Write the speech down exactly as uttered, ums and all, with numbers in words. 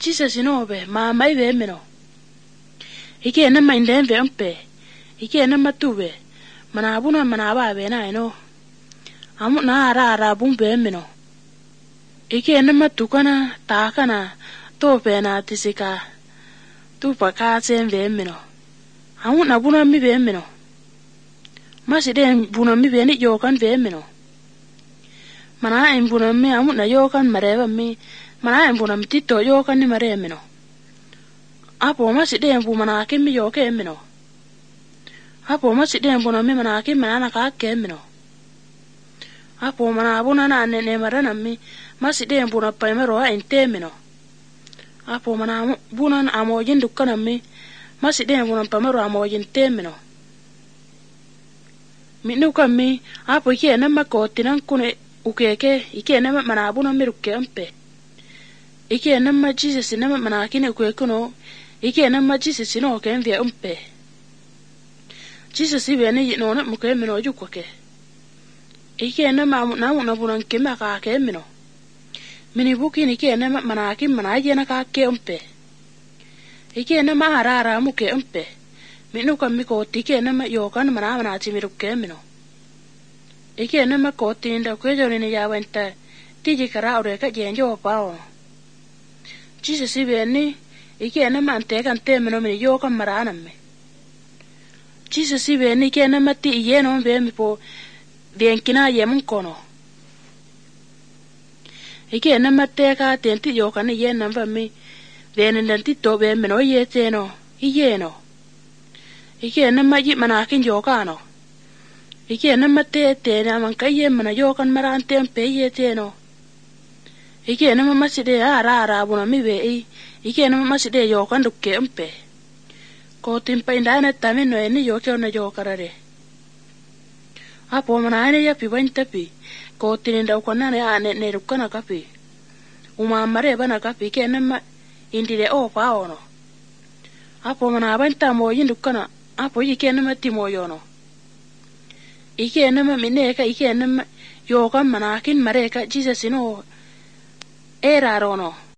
Jesus inobe mama ibe meno ike na ma indembe ampe ike na matube mana abuna mana ba be na ino amu na ara ara bumbe meno ike na matukana takana to be na tisika tu paka sembe meno amu na buna mi be meno maside buna mi be ni yokan be meno mana en buna mi amu na yokan mareba mi mana en buna mi tito yokan ni mare meno apo maside en bu mana ke mi yoke meno apo maside en buna mi mana ke mana ka ke meno apo mana buna na ne ne mara na mi maside en buna pa mero en te meno apo mana buna amojin dukana mi maside en buna pa mero amojin te meno minu kami apo ike na makoti nan kune ukeke ike na mana buna miruke ampe ike na ma Jesus na mana kine ukeke no ike na ma Jesus no ke envia ampe Jesus ibe ne no na muke meno jukoke ike na ma na na buna ke ma ka ke meno mini buki ni ke na mana ki mana je na ka ke ampe ike na ma arara muke ampe minu kami ko tike na ma yokan mana mana chimiru ke meno ike na ma ko tinda ko joni ni ya wenta tiji kara ore ka jenjo pao Jesus ibe ni ike na ma ante kan te meno mi yokan marana me Jesus ibe ni ke na ma ti ye no be mi po den kina ye mun kono ike na ma te ka tenti yokan ye na va mi den den ti to be meno ye te no iye no ike na ma ji mana kin yokano ike na ma te te na man kaye mana yokan maran tempe ye te no ike na ma maside ara ara buna mi be i ike na ma maside yokan dukke ampe ko timpa indana tamino eni yoke na yokarare apo mana ane ya pi banta pi ko tininda ko na ya ne ne rukana kapi uma mare bana kapi ike na ma indire o pa ono apo mana banta mo yindukana apo ike na mati moyono ike na ma mineka ike na ma yokan manakin mareka Jesus no era rono